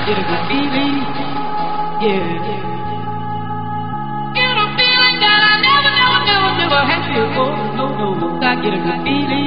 get a good feeling, yeah. Get a feeling that I never had before. No, I get a good feeling.